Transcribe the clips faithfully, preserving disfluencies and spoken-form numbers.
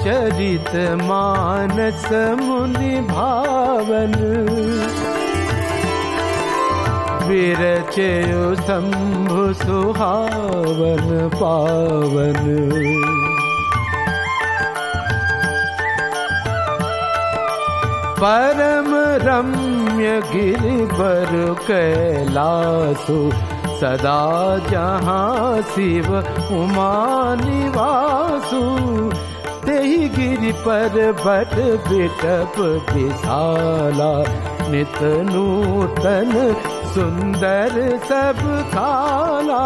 चरित मानस मुनि भावन, विरचयो शंभु सुहावन पावन। परम रम्य गिरिवर कैलासु, सदा जहाँ शिव उमा निवासु। तेहि गिरि पर्वत बिटप विशाला, नित नूतन सुंदर सब खाला।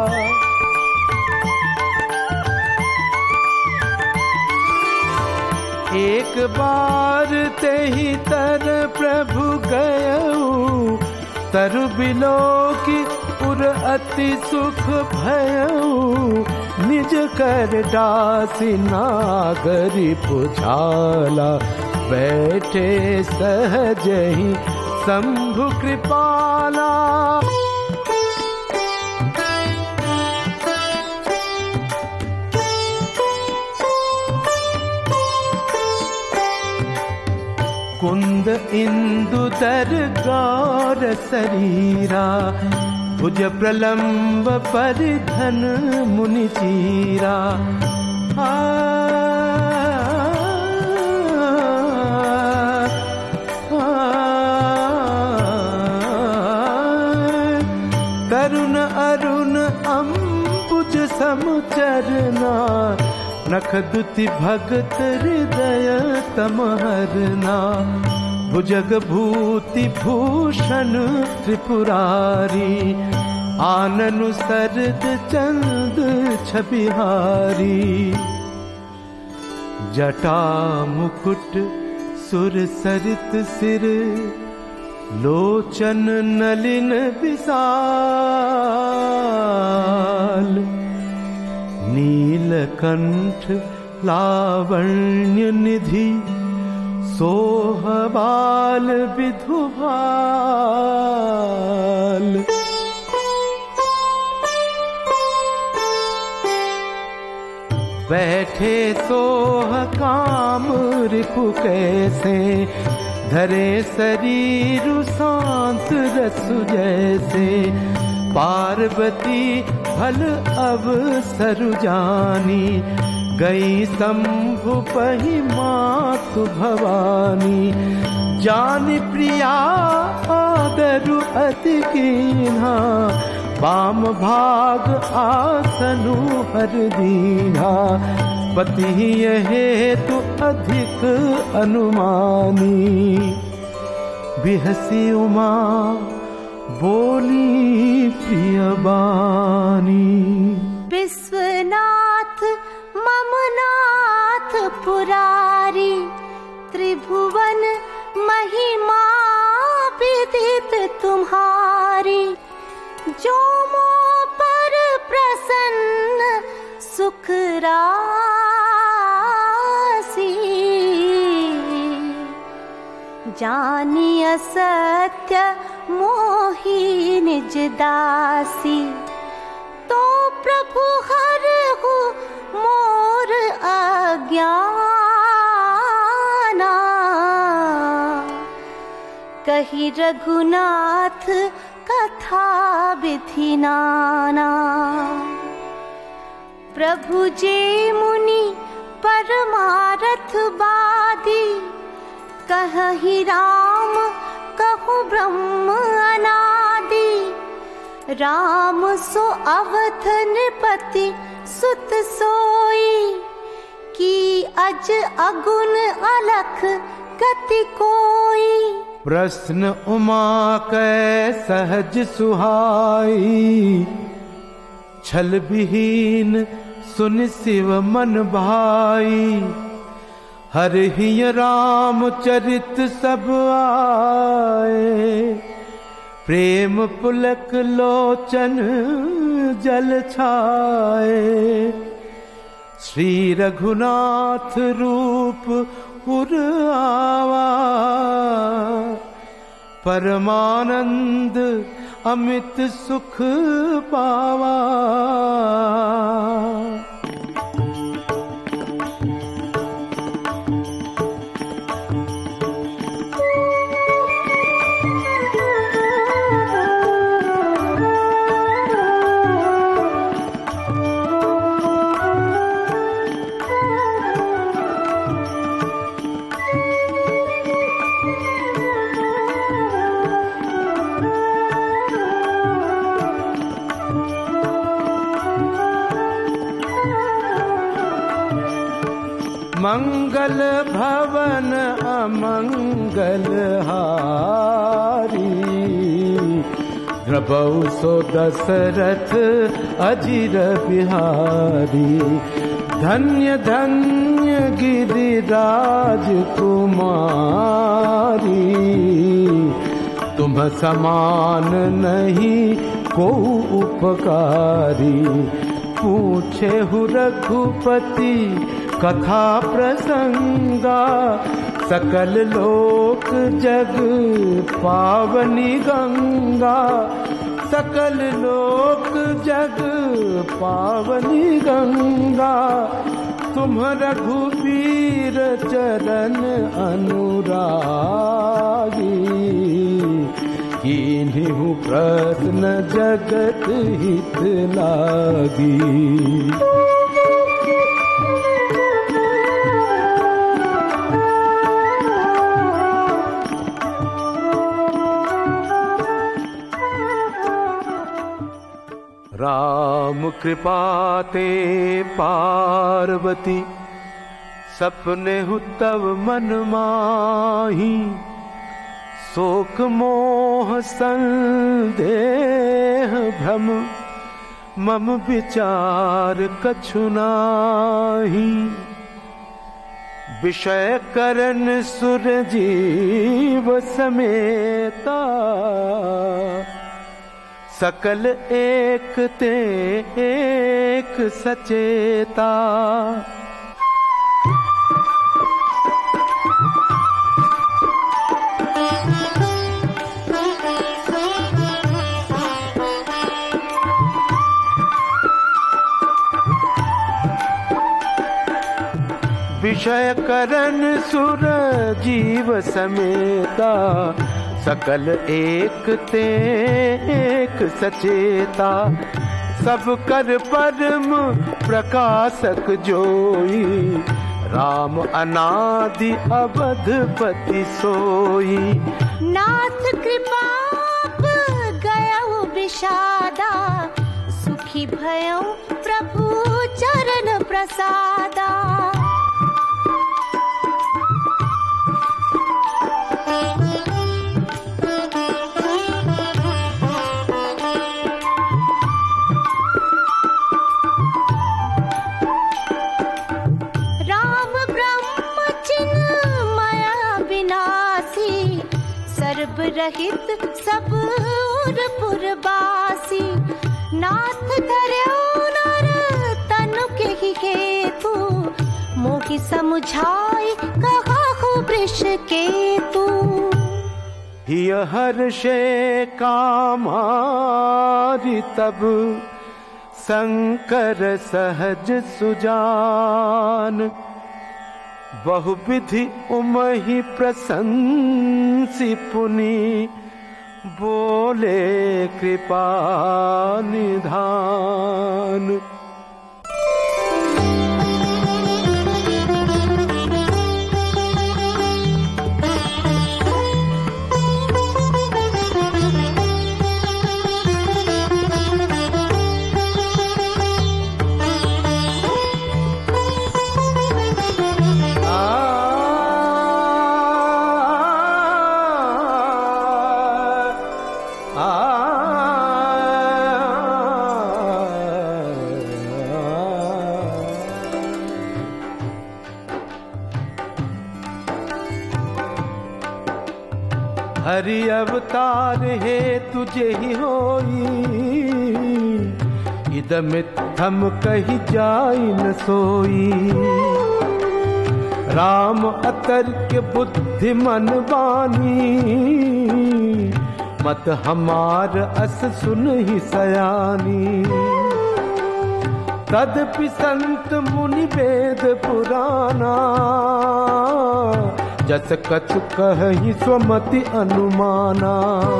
एक बार तेहि तर प्रभु गयऊ, तरु बिलोकी उर अति सुख भयऊ। निज कर दासी नागरी पुछाला, बैठे सहज ही शंभु कृपाला। कुंद इंदु दर गौर शरीरा, भुज प्रलंब परिधन मुनि चीरा। आ, आ, तरुण अरुण अम्बुज समचरना, नख दुति भगत हृदय तमहरना। भुजग भूति भूषण त्रिपुरारी, आननु सरद चंद छबिहारी। जटा मुकुट सुर सरित सिर, लोचन नलिन विशाल। नीलकंठ लावण्य निधि, सोहबाल विधुभाल। बैठे सोह काम रिपु कैसे, धरे शरीर शांत रसु जैसे। पार्वती फल अवसर जानी, गई शंभु पहि मातु भवानी। जानि प्रिया आदरु अति कीन्हा, वाम भाग आसनु हर दीन्हा। पति हेतु अधिक अनुमानी, बिहसी उमा बोली प्रियबानी। विश्वनाथ ममनाथ पुरारी, त्रिभुवन महिमा विदित तुम्हारी। जो मो पर प्रसन्न सुख राशि, जानी असत्य मोहि निज दासी। तो प्रभु हरहु मोर अज्ञाना, कहि रघुनाथ कथा विधि नाना। प्रभु जे मुनि परमारथ बाधी, कहहि राम कहु ब्रह्म अनादि। राम सो अवध नृपति सुत सोई, की अज अगुन अलख गति कोई। प्रश्न उमा कै सहज सुहाई, छल विहीन सुन शिव मन भाई। हरहि राम चरित सब आए, प्रेम पुलक लोचन जल छाए। श्री रघुनाथ रूप उर आवा, परमानंद अमित सुख पावा। मंगल भवन अमंगल हारी, द्रवहु सो दशरथ अजिर बिहारी। धन्य धन्य गिरिराज कुमारी, तुम समान नहीं को उपकारी। पूछे हु रघुपति कथा प्रसंगा, सकल लोक जग पावनी गंगा। सकल लोक जग पावनी गंगा, तुम रघुबीर चरण अनुरागी। कीन्हु प्रश्न जगत हित लागी। राम कृपा ते पार्वती, सपने हु तव मन माही। शोक मोह संदेह भ्रम, मम विचार कछु नाही। विषय करन सुर जीव समेता, सकल एक ते एक सचेता। विषय करन सुर जीव समेता, सकल एक ते एक सचेता। सब कर परम प्रकाशक जोई, राम अनादि अवधपति सोई। नाथ कृपा गयउ विषादा, सुखी भयउ प्रभु चरण प्रसादा। रहित सब उर पुरबासी। नाथ धर्यो नर तनु के ही केतु, मोहि समुझाई कहाहु वृष केतु। हिय हर्षे कामारि तब, शंकर सहज सुजान। बहुविधि उमहि प्रशंसी पुनि, बोले कृपा निधान। हरि अवतार है तुझे ही होई, इदमित्थम कही जाई न सोई। राम अतर्क्य बुद्धि मन बानी, मत हमार अस सुन ही सयानी। तदपि संत मुनि वेद पुराना, जस कछु कहि स्वमति अनुमाना।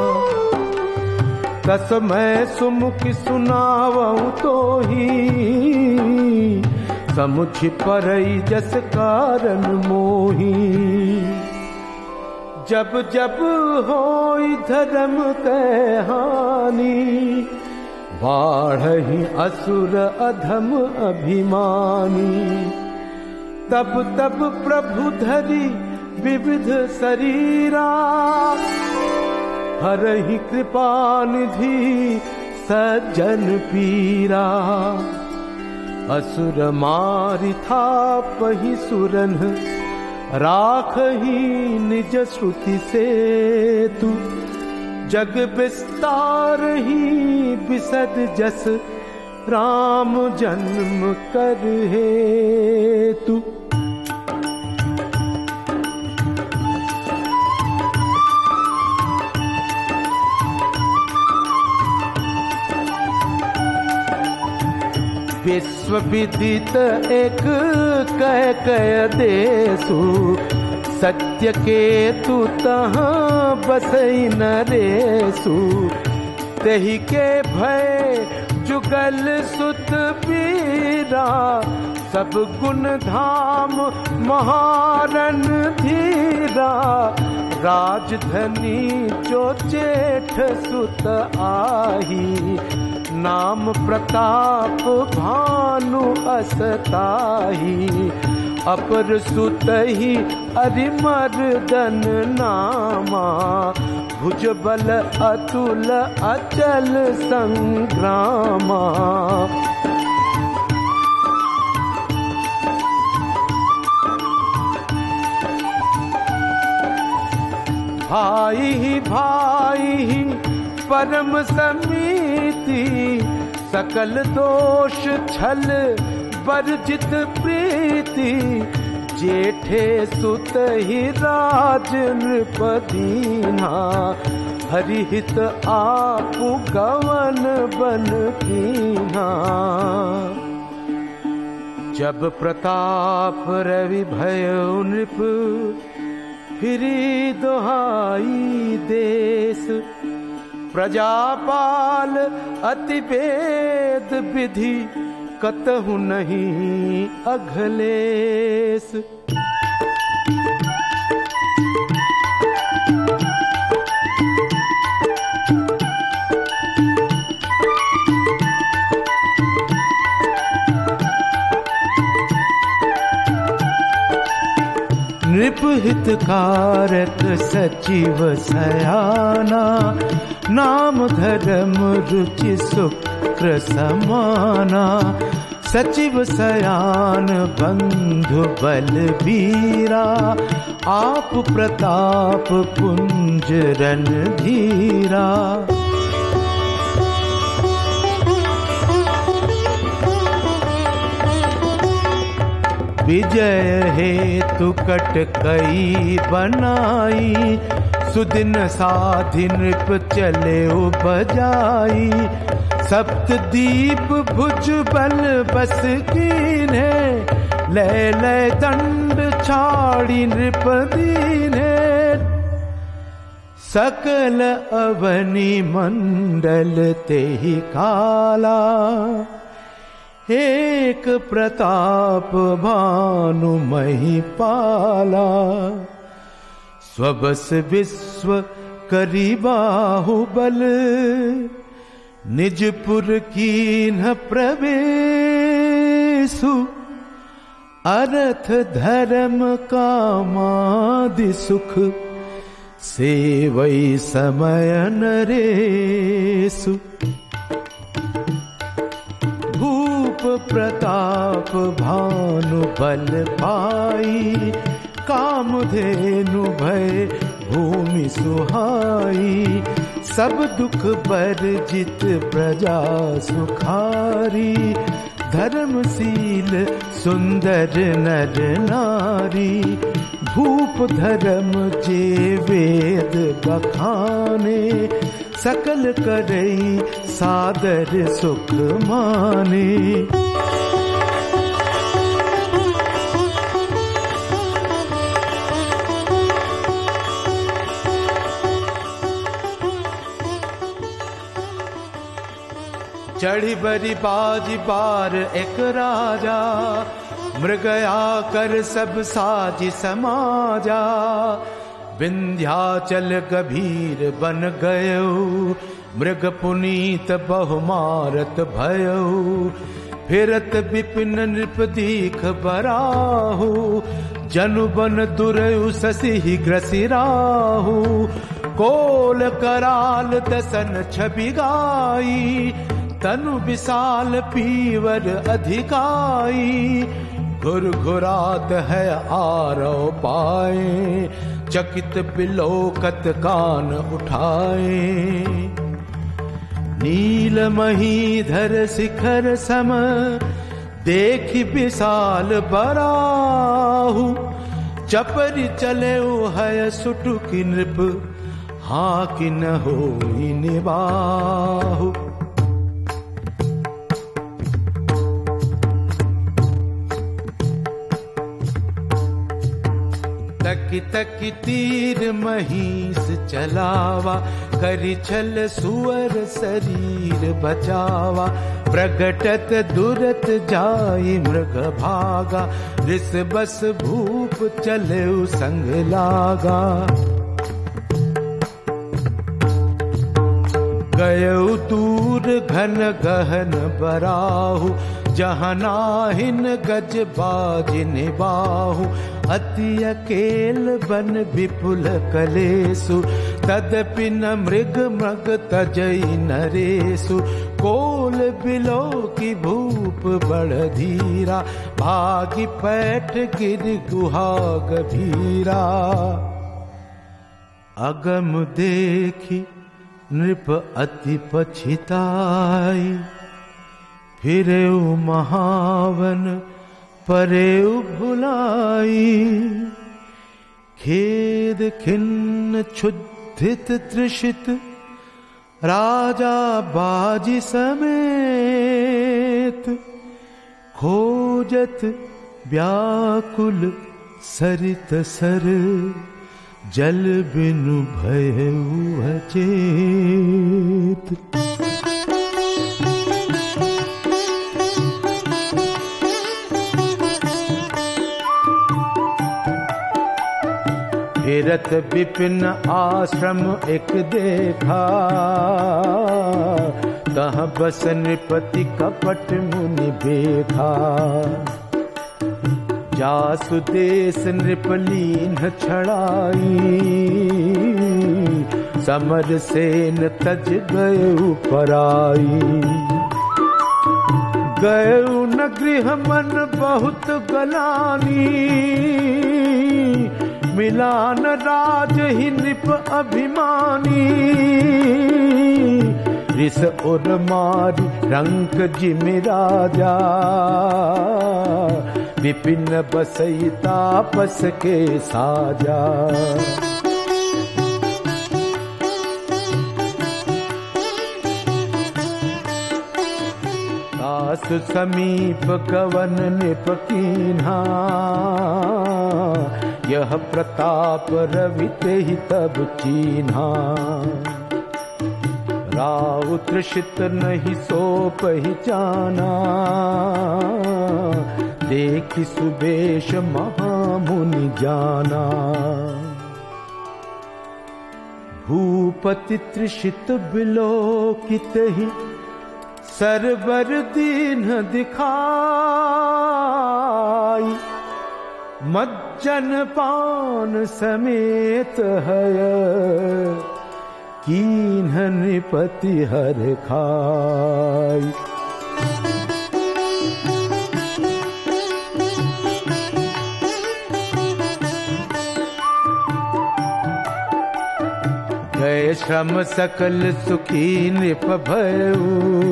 तस मैं सुमुखि सुनावहु तोहि, समुझि परई जस कारण मोहि। जब जब होई धर्म के हानि, बाढ़हि असुर अधम अभिमानी। तब तब प्रभु धरी विविध शरीरा, हरहि कृपा निधि सज्जन पीरा। असुर मारि थापहि सुरन, राखहि निज श्रुति सेतु। जग विस्तारहि बिसद जस, राम जन्म कर हेतु। विश्व विदित एक कह कह देसु, सत्य केतु तहाँ बसई नरेसु। तेहि के भय जुगल सुत पीरा, सब गुण धाम महारन धीरा। राजधनी जो जेठ सुत आही, नाम प्रताप भानु असताही। अपर सुतहि अरिमर्दन नामा, भुजबल अतुल अचल संग्रामा। भाई ही भाई ही परम समीति, सकल दोष छल वर्जित प्रीति। जेठे सुत ही राज नृपदीना, हरिहित आपु गवन बन कीन्हा। जब प्रताप रवि भयो नृप, फिरी दोहाई देश। प्रजापाल अति वेद विधि, कतहु नहीं अघलेस। नृपहित कारक सचिव सयाना, नाम धर्म रुचि शुक्र समाना। सचिव सयान बंधु बलबीरा, आप प्रताप पुंज रणधीरा। विजय हेतु कट कई बनाई, सुदिन साधि नृप चले बजाई। सप्त दीप भुज बल बस कीन्हे, लय लय दंड छाड़ी नृप दीन्हे। सकल अवनि मंडल तेहि काला, एक प्रताप भानु महिपाला। स्वबस विश्व करी बाहुबल, निजपुर कीन्ह प्रवेशु। अर्थ धर्म कामादि सुख, सेवै समय नरेसु। भूप प्रताप भानु बल पाई, कामधेनु भय भूमि सुहाई। सब दुख बर्जित प्रजा सुखारी, धर्मशील सुंदर नर नारी। भूप धर्म जे वेद बखाने, सकल करई सादर सुख माने। चढ़ी बरी बाजी बार एक राजा, मृगया कर सब साजी समाजा। विंध्याचल गभीर बन गयो, मृग पुनीत बहुमारत भयो। फिरत विपिन नृप दीख बराहु, जनु बन दुरयु ससी ग्रसिराहु। कोल कराल दसन छवि गाई, तनु विशाल पीवर अधिकाई। घुर घुरात है आरव पाए, चकित बिलोकत कान उठाए। नील महीधर शिखर सम, देखि विशाल बराहु। चपरि चले है सुटुकि नृप, हाँ कि न होई निबाहु। तकी तकी तीर महिष चलावा, करि छल सुअर शरीर बचावा। प्रगटत दुरत जाई मृग भागा, रिस बस भूप चले संग लागा। गयउ दूर घन गहन बराहु, जहाँ नाहिन गज बाज निबाहु। अति अकेल बन विपुल कलेसु, तदपि न मृग मृग तजई नरेसु। कोल बिलो की भूप बड़ धीरा, भागी पैठ गिर गुहा गभीरा। अगम देखी नृप अति पछिताई, फिरेउ महावन परेउ भुलाई। खेद खिन्न क्षुधित तृषित, राजा बाजी समेत। खोजत व्याकुल सरित सर, जल बिनु भयउ अचेत। फिरत विपिन आश्रम एक देखा, तहाँ बस नृपति कपट मुनि बेखा। जासु देश नृपलीन छड़ाई, समर सेन तज गयउ पराई। गयउ न गृह मन बहुत गलानी, मिलान राज ही नृप अभिमानी। रिस उर मारी रंक जिमि राजा, विपिन बसई तापस के साजा। दासु समीप कवन नृप कीन्हा, यह प्रताप रविते ही तब चीन्हा। राउ तृषित नहीं सो पहचाना, देखि सुबेश महामुनि जाना। भूपति तृषित बिलोकित ही, सरबर दीन दिखाई। मज्जन पान समेत है, कीन्ह नृपति हर खाई। गए श्रम सकल सुखी नृप भयउ,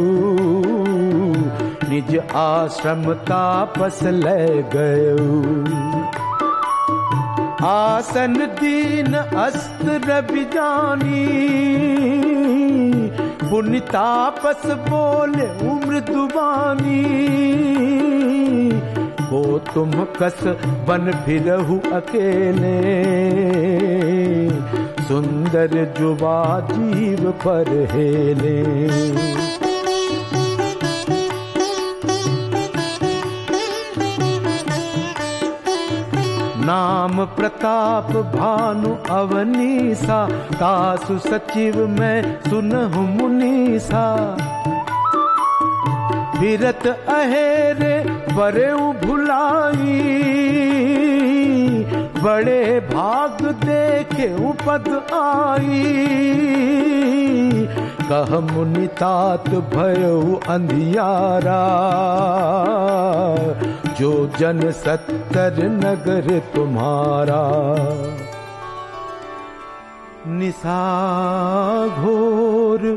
निज आश्रम तापस ले गयउ। आसन दीन अस्त्र रवि जानी, पुनि तापस बोले मृदुबानी। को तुम कस बन फिरहु अकेले, सुंदर जुबा जीव पर हेले। नाम प्रताप भानु अवनीसा, तासु सचिव मैं सुनहु मुनीसा। फिरत अहेरे बरेऊ भुलाई, बड़े भाग देखे पद आई। कह मुनि तात भयउ अंधियारा, जो जन सत्तर नगर तुम्हारा। निशा घोर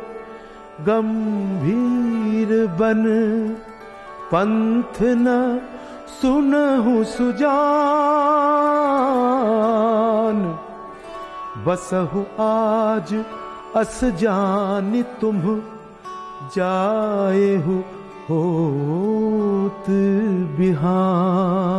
गंभीर बन, पंथ न सुनहु सुजान। बसहु आज अस जानि तुम, जाएहु होत बिहान।